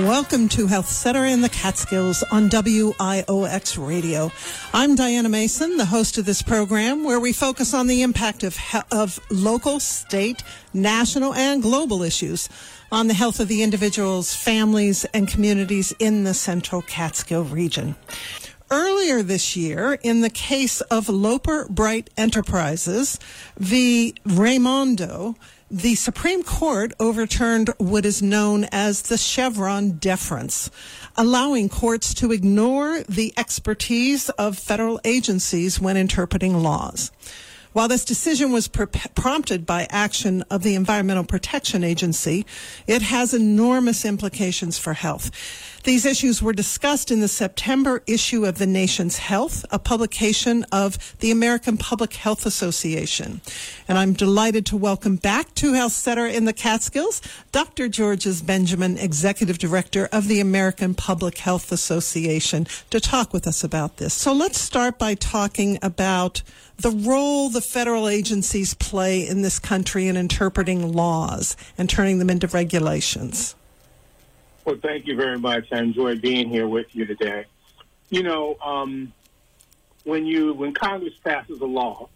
Welcome to Health Center in the Catskills on WIOX Radio. I'm Diana Mason, the host of this program, where we focus on the impact of local, state, national, and global issues on the health of the individuals, families, and communities in the Central Catskill region. Earlier this year, in the case of Loper Bright Enterprises v. Raimondo, the Supreme Court overturned what is known as the Chevron deference, allowing courts to ignore the expertise of federal agencies when interpreting laws. While this decision was prompted by action of the Environmental Protection Agency, it has enormous implications for health. These issues were discussed in the September issue of The Nation's Health, a publication of the American Public Health Association. And I'm delighted to welcome back to Health Center in the Catskills, Dr. Georges Benjamin, Executive Director of the American Public Health Association, to talk with us about this. So let's start by talking about the role the federal agencies play in this country in interpreting laws and turning them into regulations. Well, thank you very much. I enjoy being here with you today. You know, when Congress passes a law,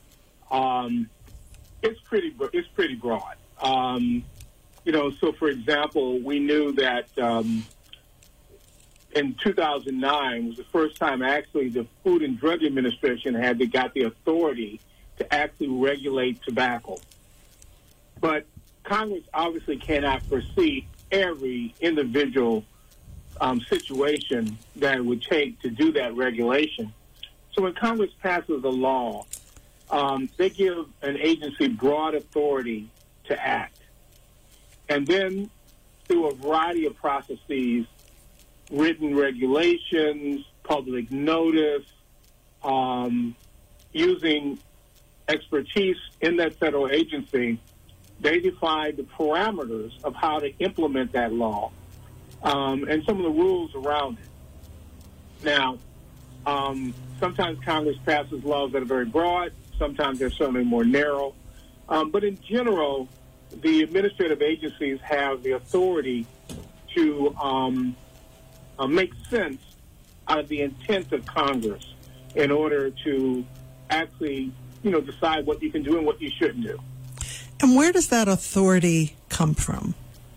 it's pretty broad. You know, so for example, we knew that in 2009 was the first time actually the Food and Drug Administration got the authority to actually regulate tobacco. But Congress obviously cannot foresee every individual situation that it would take to do that regulation. So when Congress passes a law, they give an agency broad authority to act. And then through a variety of processes, written regulations, public notice, using expertise in that federal agency, they define the parameters of how to implement that law and some of the rules around it. Now, sometimes Congress passes laws that are very broad. Sometimes they're certainly more narrow. But in general, the administrative agencies have the authority to make sense out of the intent of Congress in order to actually, decide what you can do and what you shouldn't do. And where does that authority come from?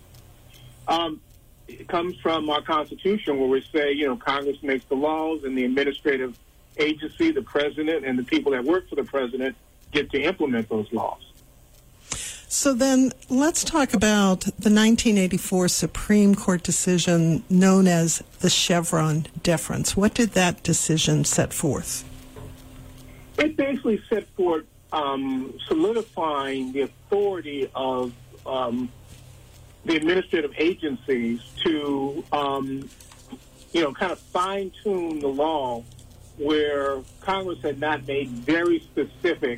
It comes from our Constitution, where we say, Congress makes the laws, and the administrative agency, the president, and the people that work for the president get to implement those laws. So then let's talk about the 1984 Supreme Court decision known as the Chevron deference. What did that decision set forth? It basically set forth solidifying the authority of the administrative agencies to, kind of fine-tune the law where Congress had not made very specific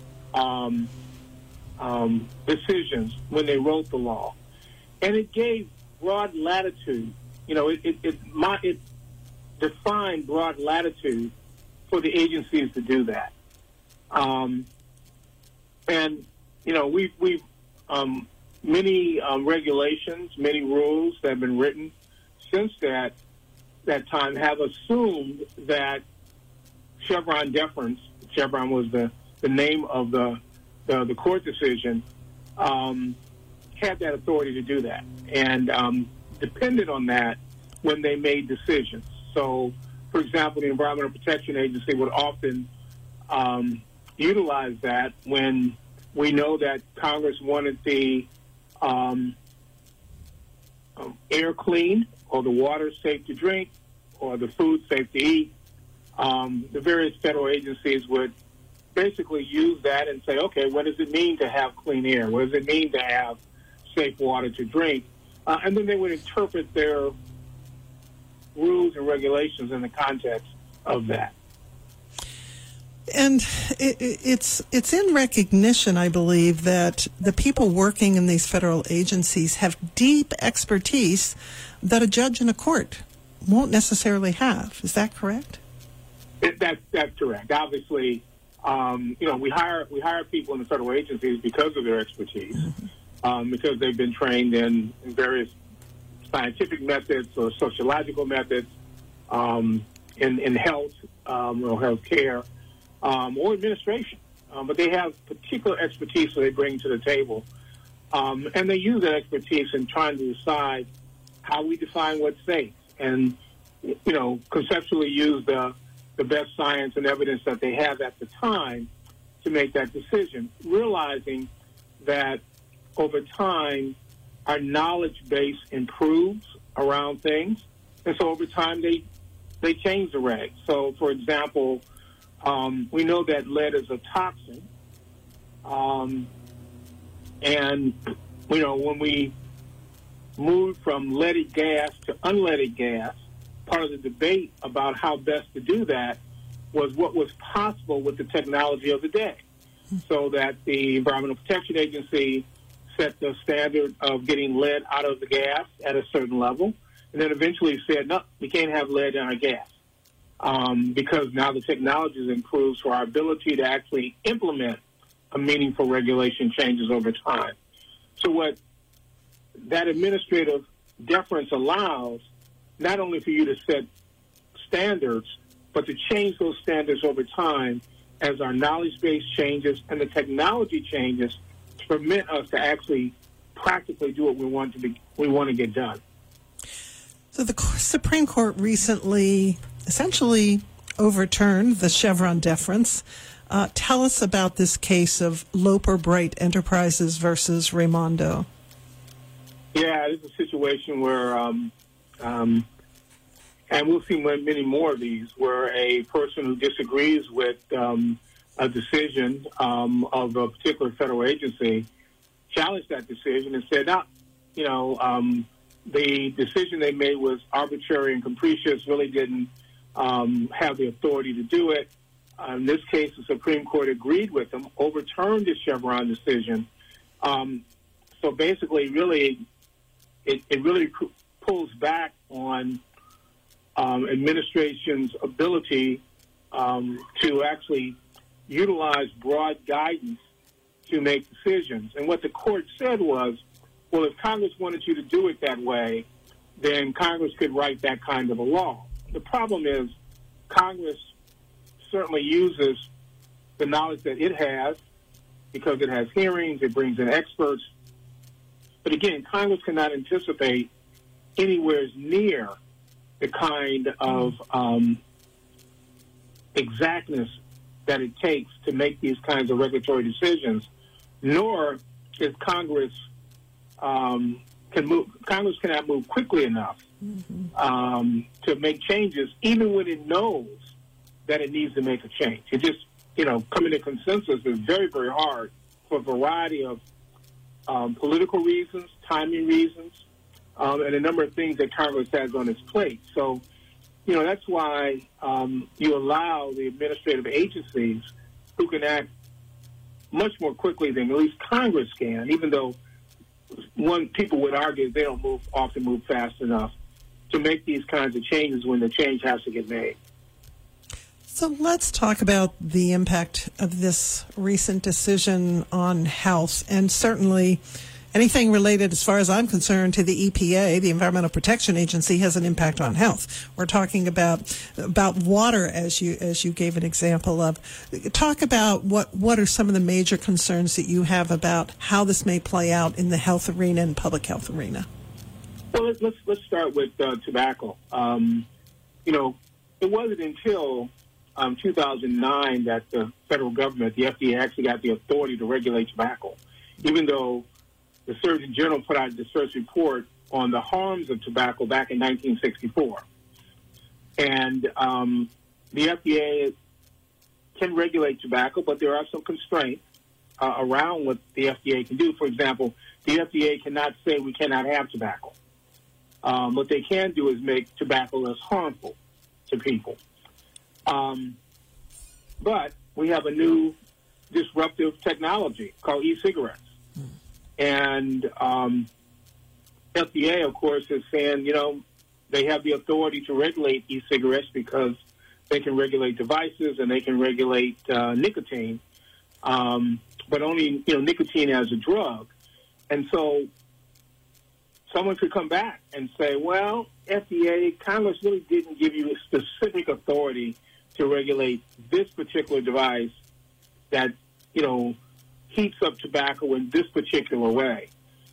decisions when they wrote the law. And it gave broad latitude. It defined broad latitude for the agencies to do that. We've many regulations, many rules that have been written since that time have assumed that Chevron deference, Chevron was the name of the court decision, had that authority to do that, and depended on that when they made decisions. So, for example, the Environmental Protection Agency would often utilize that when we know that Congress wanted the air clean, or the water safe to drink, or the food safe to eat. The various federal agencies would basically use that and say, okay, what does it mean to have clean air? What does it mean to have safe water to drink? And then they would interpret their rules and regulations in the context of that. And it's in recognition, I believe, that the people working in these federal agencies have deep expertise that a judge in a court won't necessarily have. Is that correct? That's correct. Obviously, we hire people in the federal agencies because of their expertise, because they've been trained in various scientific methods or sociological methods in health or healthcare or administration. But they have particular expertise that they bring to the table. And they use that expertise in trying to decide how we define what's safe and, conceptually use the best science and evidence that they have at the time to make that decision, realizing that over time our knowledge base improves around things. And so over time they change the regs. So, for example, we know that lead is a toxin. And, when we moved from leaded gas to unleaded gas, part of the debate about how best to do that was what was possible with the technology of the day. So that the Environmental Protection Agency set the standard of getting lead out of the gas at a certain level, and then eventually said, no, we can't have lead in our gas because now the technology has improved, so our ability to actually implement a meaningful regulation changes over time. So what that administrative deference allows, not only for you to set standards, but to change those standards over time as our knowledge base changes and the technology changes to permit us to actually practically do what we want to get done. So the Supreme Court recently essentially overturned the Chevron deference. Tell us about this case of Loper Bright Enterprises versus Raimondo. Yeah, this is a situation where, and we'll see many more of these, where a person who disagrees with a decision of a particular federal agency challenged that decision and said, the decision they made was arbitrary and capricious, really didn't have the authority to do it. In this case, the Supreme Court agreed with them, overturned the Chevron decision. So basically, really, it really pulls back on administration's ability to actually utilize broad guidance to make decisions. And what the court said was, well, if Congress wanted you to do it that way, then Congress could write that kind of a law. The problem is Congress certainly uses the knowledge that it has because it has hearings, it brings in experts. But again, Congress cannot anticipate anywhere near the kind of exactness that it takes to make these kinds of regulatory decisions, nor is Congress Congress cannot move quickly enough to make changes, even when it knows that it needs to make a change. It just, coming to consensus is very, very hard for a variety of political reasons, timing reasons, and a number of things that Congress has on its plate. So, that's why you allow the administrative agencies who can act much more quickly than at least Congress can, even though people would argue they don't often move fast enough to make these kinds of changes when the change has to get made. So let's talk about the impact of this recent decision on health, and certainly anything related, as far as I'm concerned, to the EPA, the Environmental Protection Agency, has an impact on health. We're talking about water, as you gave an example of. Talk about what are some of the major concerns that you have about how this may play out in the health arena and public health arena. Well, let's start with tobacco. It wasn't until 2009 that the federal government, the FDA, actually got the authority to regulate tobacco, even though the Surgeon General put out this first report on the harms of tobacco back in 1964. And the FDA can regulate tobacco, but there are some constraints around what the FDA can do. For example, the FDA cannot say we cannot have tobacco. What they can do is make tobacco less harmful to people. But we have a new disruptive technology called e-cigarettes. And FDA, of course, is saying, they have the authority to regulate e-cigarettes because they can regulate devices and they can regulate nicotine, but only, nicotine as a drug. And so someone could come back and say, well, FDA, Congress really didn't give you a specific authority to regulate this particular device that, heats up tobacco in this particular way,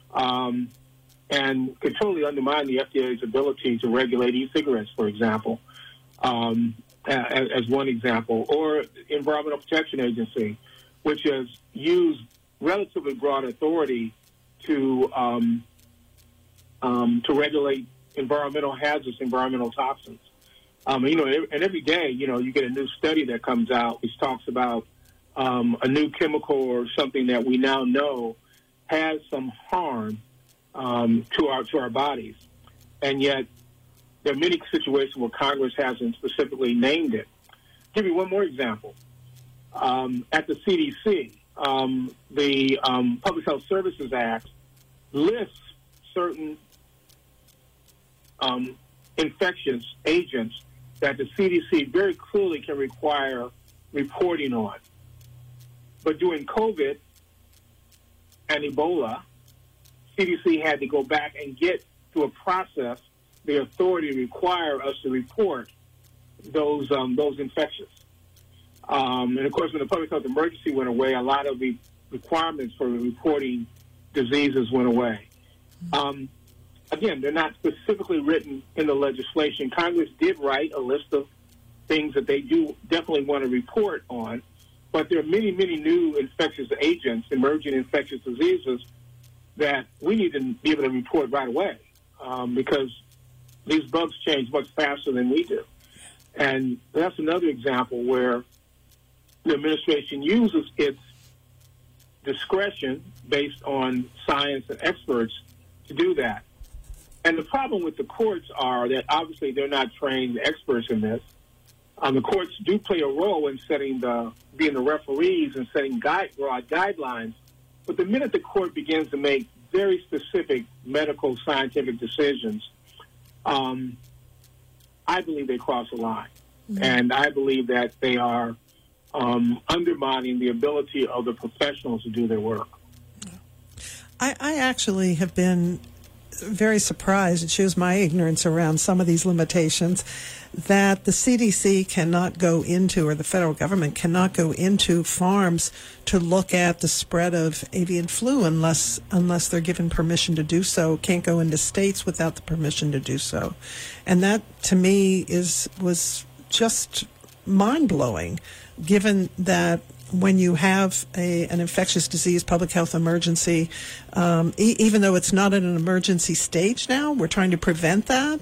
and could totally undermine the FDA's ability to regulate e-cigarettes, for example, as one example, or Environmental Protection Agency, which has used relatively broad authority to regulate environmental hazards, environmental toxins. And every day, you get a new study that comes out which talks about a new chemical or something that we now know has some harm to our bodies, and yet there are many situations where Congress hasn't specifically named it. I'll give you one more example. At the CDC, the Public Health Services Act lists certain infectious agents that the CDC very clearly can require reporting on. But during COVID and Ebola, CDC had to go back and get through a process the authority to require us to report those infections. And of course, when the public health emergency went away, a lot of the requirements for reporting diseases went away. Again, they're not specifically written in the legislation. Congress did write a list of things that they do definitely want to report on, but there are many, many new infectious agents, emerging infectious diseases, that we need to be able to report right away because these bugs change much faster than we do. And that's another example where the administration uses its discretion based on science and experts to do that. And the problem with the courts are that obviously they're not trained experts in this. The courts do play a role in being the referees and setting broad guidelines. But the minute the court begins to make very specific medical scientific decisions, I believe they cross a line. Mm-hmm. And I believe that they are undermining the ability of the professionals to do their work. I actually have been very surprised, it shows my ignorance around some of these limitations, that the CDC cannot go into, or the federal government cannot go into farms to look at the spread of avian flu unless they're given permission to do so, can't go into states without the permission to do so. And that, to me, was just mind-blowing, given that when you have an infectious disease public health emergency, even though it's not at an emergency stage now, we're trying to prevent that.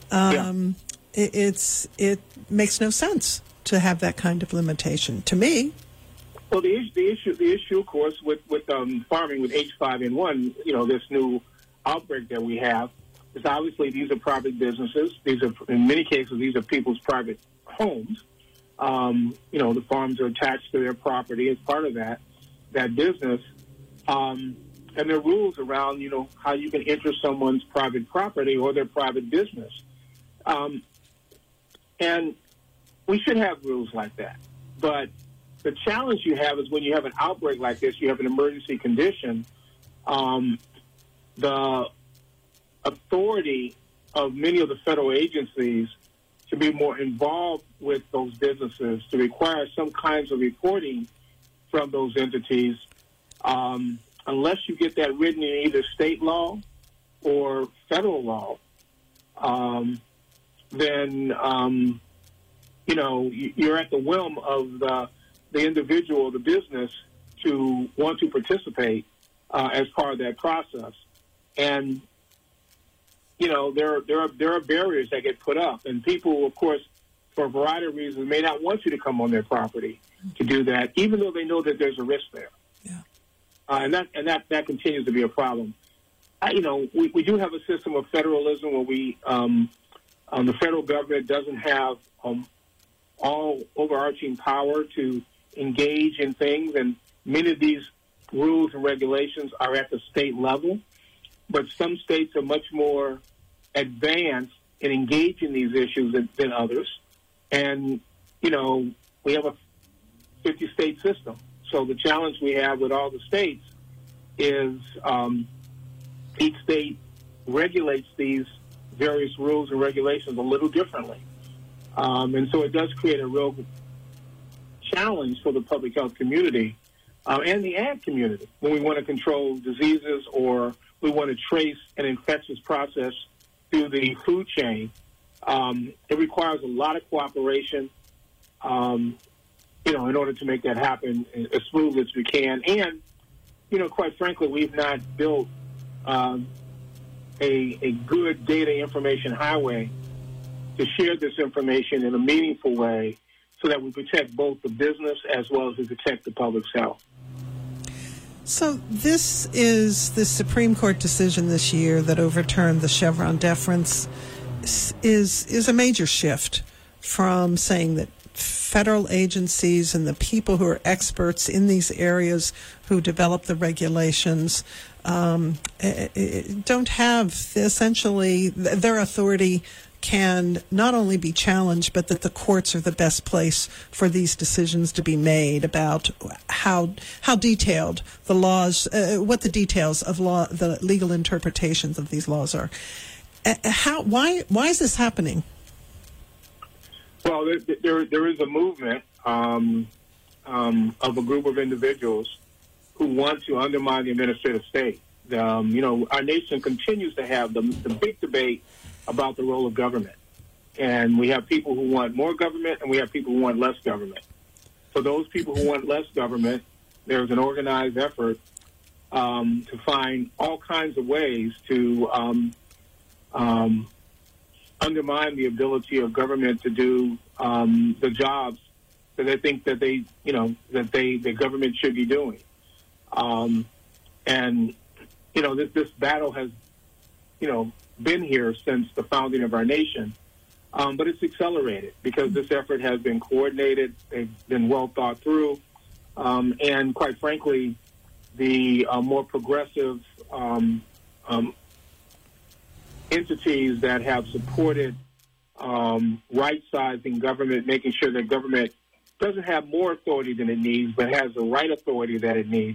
It makes no sense to have that kind of limitation, to me. Well, the issue, of course, with farming with H5N1, this new outbreak that we have, is obviously these are private businesses. These are, in many cases, these are people's private homes. The farms are attached to their property as part of that business. And there are rules around, how you can enter someone's private property or their private business. And we should have rules like that. But the challenge you have is when you have an outbreak like this, you have an emergency condition, the authority of many of the federal agencies to be more involved with those businesses, to require some kinds of reporting from those entities, unless you get that written in either state law or federal law, then you're at the whim of the individual or the business to want to participate as part of that process. And there are barriers that get put up, and people, of course, for a variety of reasons, may not want you to come on their property to do that, even though they know that there's a risk there. Yeah. And that continues to be a problem. We do have a system of federalism where the federal government doesn't have all overarching power to engage in things, and many of these rules and regulations are at the state level. But some states are much more advanced in engaging these issues than others. And, we have a 50-state system. So the challenge we have with all the states is each state regulates these various rules and regulations a little differently. And so it does create a real challenge for the public health community and the ag community when we want to control diseases or we want to trace an infectious process through the food chain. It requires a lot of cooperation, in order to make that happen as smooth as we can. And, quite frankly, we've not built a good data information highway to share this information in a meaningful way so that we protect both the business as well as we protect the public's health. So this is the Supreme Court decision this year that overturned the Chevron deference is a major shift from saying that federal agencies and the people who are experts in these areas who develop the regulations don't have essentially their authority can not only be challenged, but that the courts are the best place for these decisions to be made about how detailed the laws, what the details of law, the legal interpretations of these laws are. Why is this happening? Well, there is a movement of a group of individuals who want to undermine the administrative state. Our nation continues to have the big debate about the role of government. And we have people who want more government and we have people who want less government. For those people who want less government, there's an organized effort to find all kinds of ways to undermine the ability of government to do the jobs that they think that the government should be doing. This battle has, been here since the founding of our nation, but it's accelerated because this effort has been coordinated, they've been well thought through, and quite frankly, the more progressive entities that have supported right-sizing government, making sure that government doesn't have more authority than it needs, but has the right authority that it needs,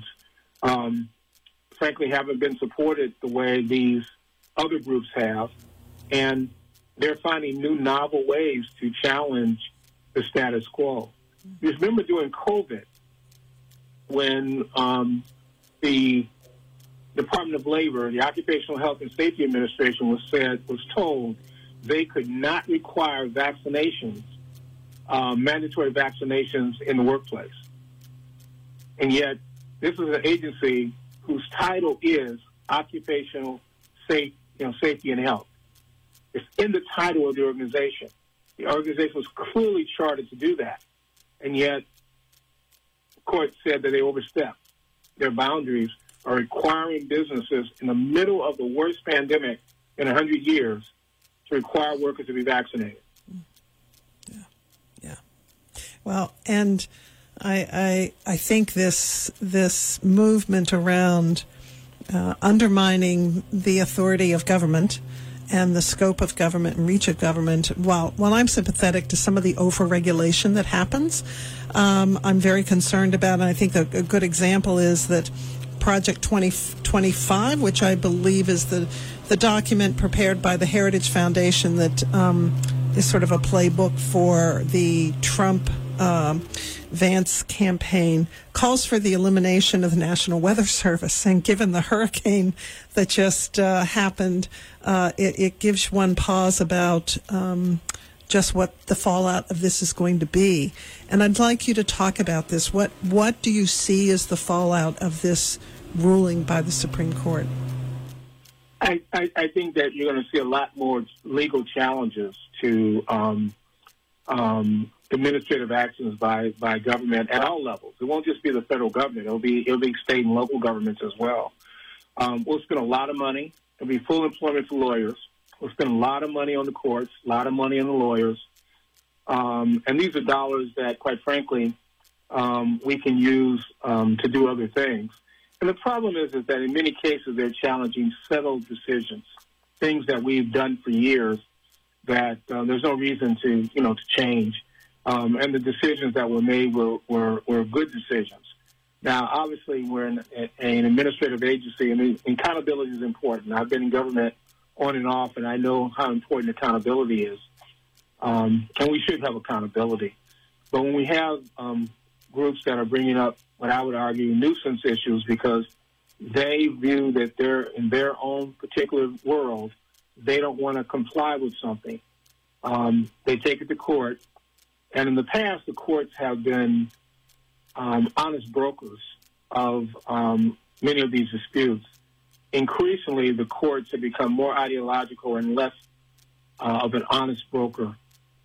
frankly, haven't been supported the way these other groups have, and they're finding new novel ways to challenge the status quo. You remember during COVID, when the Department of Labor, the Occupational Health and Safety Administration was told they could not require vaccinations, mandatory vaccinations in the workplace. And yet, this is an agency whose title is Occupational Safety and Health. It's in the title of the organization. The organization was clearly chartered to do that. And yet, the court said that they overstepped their boundaries are requiring businesses in the middle of the worst pandemic in 100 years to require workers to be vaccinated. Yeah. Well, and I think this movement around undermining the authority of government and the scope of government and reach of government, while I'm sympathetic to some of the overregulation that happens, I'm very concerned about, and I think a good example is that Project 2025, which I believe is the document prepared by the Heritage Foundation that is sort of a playbook for the Trump Vance campaign, calls for the elimination of the National Weather Service. And given the hurricane that just happened, it gives one pause about just what the fallout of this is going to be. And I'd like you to talk about this. What do you see as the fallout of this ruling by the Supreme Court? I think that you're going to see a lot more legal challenges to administrative actions by government at all levels. It won't just be the federal government. It'll be state and local governments as well. We'll spend a lot of money. There'll be full employment for lawyers. We'll spend a lot of money on the courts, a lot of money on the lawyers. And these are dollars that, quite frankly, we can use to do other things. And the problem is that in many cases they're challenging settled decisions, things that we've done for years that there's no reason to change. And the decisions that were made were good decisions. Now, obviously, we're in an administrative agency, and accountability is important. I've been in government on and off, and I know how important accountability is. And we should have accountability. But when we have groups that are bringing up what I would argue nuisance issues because they view that they're in their own particular world, they don't want to comply with something. They take it to court. And in the past, the courts have been honest brokers of many of these disputes. Increasingly, the courts have become more ideological and less of an honest broker.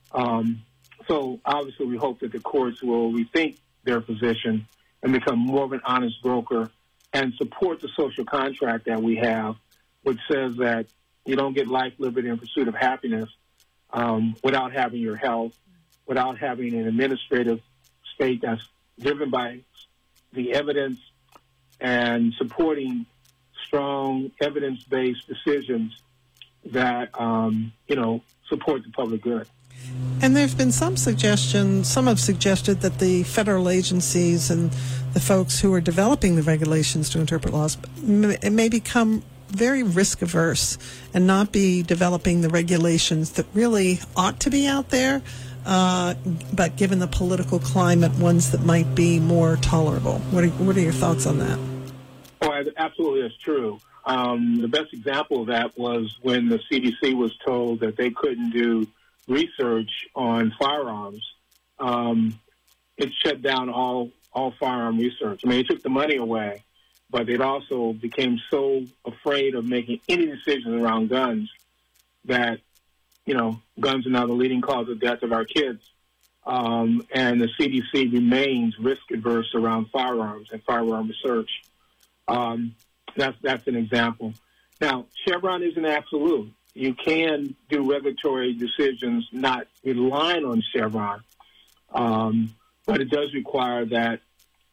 So obviously we hope that the courts will rethink their position and become more of an honest broker and support the social contract that we have, which says that you don't get life, liberty, and pursuit of happiness without having your health, without having an administrative state that's driven by the evidence and supporting strong evidence-based decisions that, support the public good. And there have been some have suggested that the federal agencies and the folks who are developing the regulations to interpret laws may become very risk averse and not be developing the regulations that really ought to be out there, but given the political climate, ones that might be more tolerable. What are your thoughts on that? Oh, absolutely, that's true. The best example of that was when the CDC was told that they couldn't do research on firearms. It shut down all firearm research. I mean, it took the money away, but it also became so afraid of making any decisions around guns that, guns are now the leading cause of death of our kids. And the CDC remains risk-averse around firearms and firearm research. That's an example. Now, Chevron isn't absolute. You can do regulatory decisions not relying on Chevron, but it does require that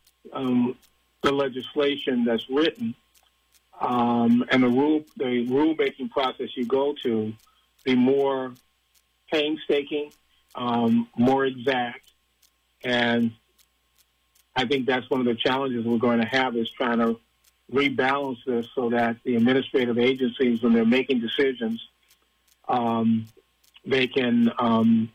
the legislation that's written and the rule-making process you go to be more painstaking, more exact, and I think that's one of the challenges we're going to have is trying to rebalance this so that the administrative agencies, when they're making decisions, they can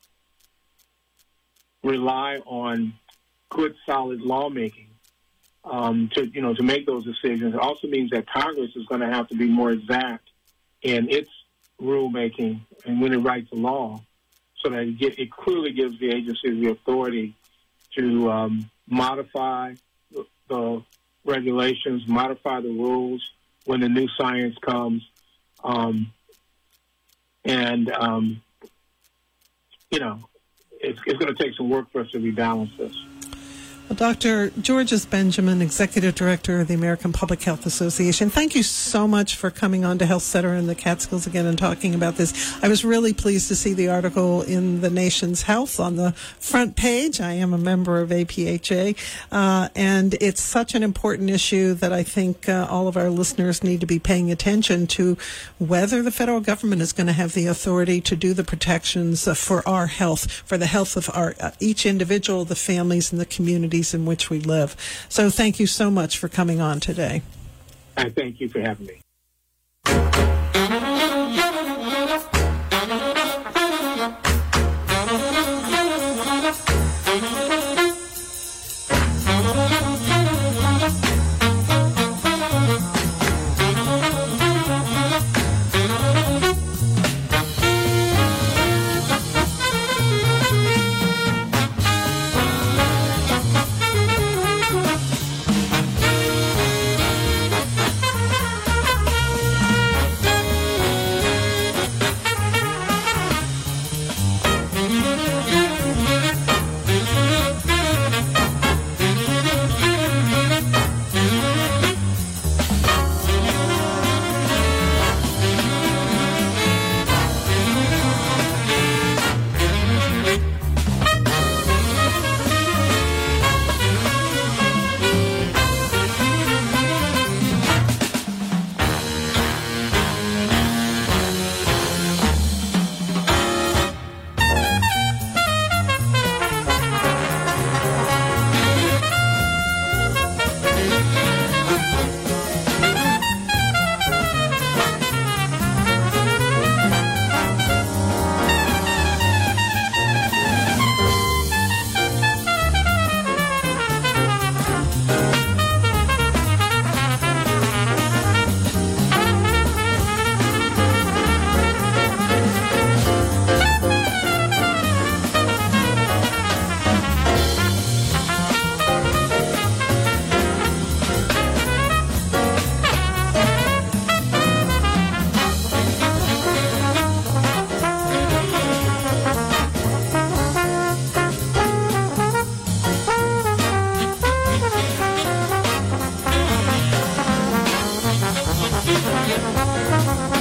rely on good, solid lawmaking to make those decisions. It also means that Congress is going to have to be more exact in its rulemaking and when it writes a law, so that it clearly gives the agencies the authority to modify the regulations, modify the rules when the new science comes, it's going to take some work for us to rebalance this. Well, Dr. Georges Benjamin, Executive Director of the American Public Health Association, thank you so much for coming on to Health Center in the Catskills again and talking about this. I was really pleased to see the article in the Nation's Health on the front page. I am a member of APHA, and it's such an important issue that I think all of our listeners need to be paying attention to, whether the federal government is going to have the authority to do the protections for our health, for the health of our each individual, the families, and the communities in which we live. So thank you so much for coming on today. I thank you for having me. Bye.